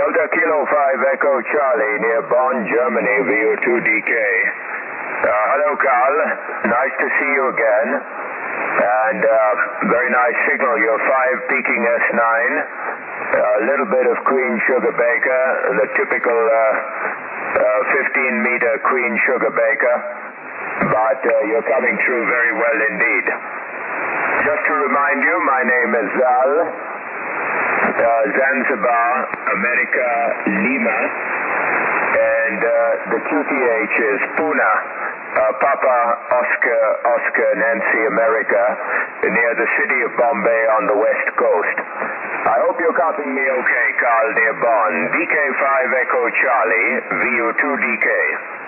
Delta Kilo 5 Echo Charlie near Bonn, Germany, VU2DK. Hello, Carl. Nice to see you again. And very nice signal. You're 5 peaking S9. A little bit of Queen Sugar Baker, the typical 15-meter Queen Sugar Baker. But you're coming through very well indeed. Just to remind you, my name is Zal. Zanzibar, America, Lima, and the QTH is Pune, Papa, Oscar, Nancy, America, near the city of Bombay on the west coast. I hope you're copying me okay, Carl, near Bonn. DK5 Echo Charlie, VU2DK.